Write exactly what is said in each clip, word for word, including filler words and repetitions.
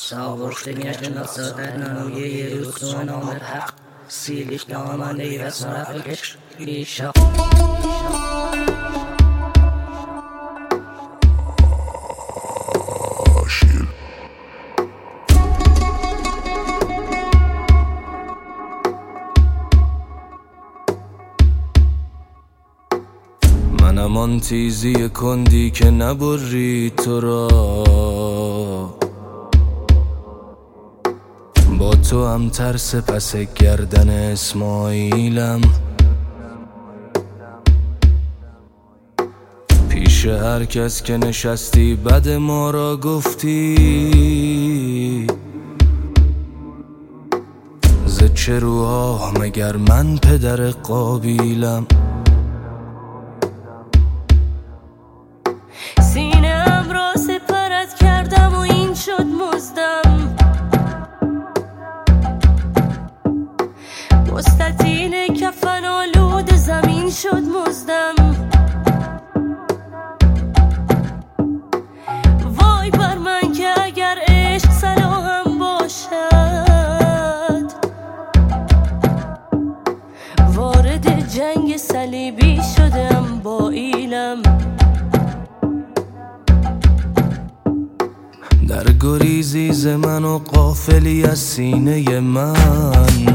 Sağburçtaki nasıldan uye rusun amr hak silik namani ve sarafkeş işa منم آن تیزی کندی که نبری تو را با تو هم ترس پس گردن اسماعیلم پیش هر کس که نشستی بد ما را گفتی ز چه روها مگر من پدر قابیلم سینه‌ام را سپرت کردم و این شد مزدم مستطیل کفن آلود زمین شد مزدم وای بر من که اگر عشق صلاحم باشد وارد جنگ صلیبی شدم با ایلم در گریزی ز من و غافلی از سینه من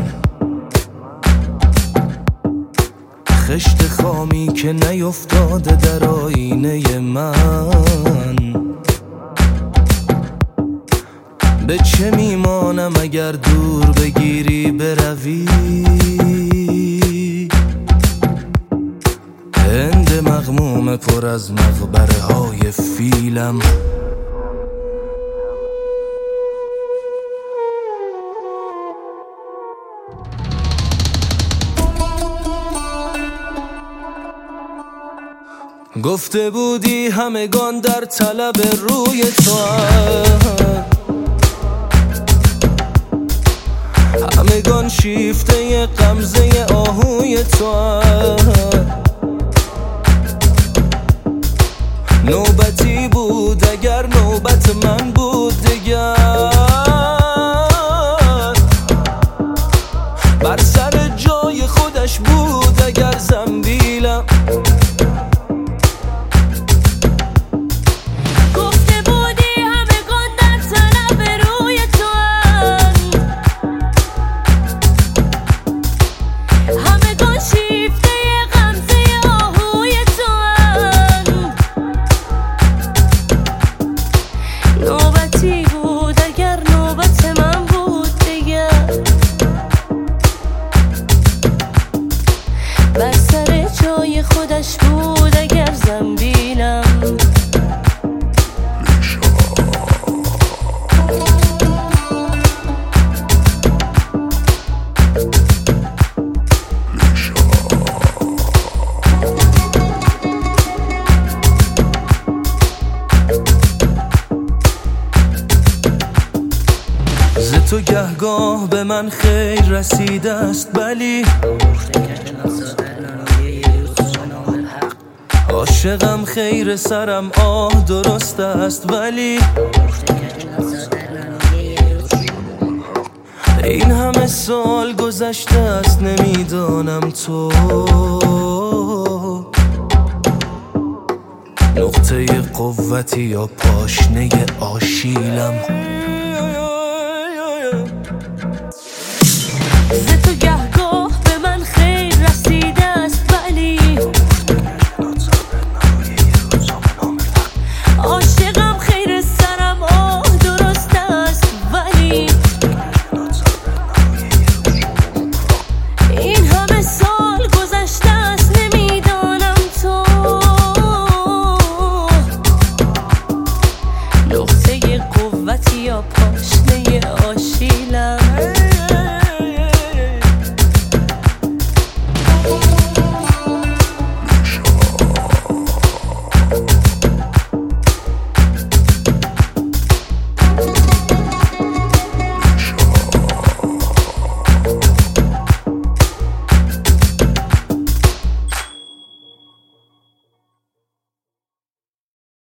خشت خامی که نیفتاده در آینه من به چه میمانم اگر دور بگیری بروی هند مغموم پر از مقبره های فیلم گفته بودی همگان در طلب روی تو همگان شیفته غمزه آهوی تو نوبتی بود اگر نوبت من بود دیگر بر سر جای خودش بود اگر زنبیلم بر سر جای خودش بود اگر زنبیلم ز تو گهگاه به من خیر رسیده است ولی عاشقم خیر سرم آه درست است ولی این همه سال گذشته است نمیدانم تو نقطه قوتی یا پاشنه آشیلم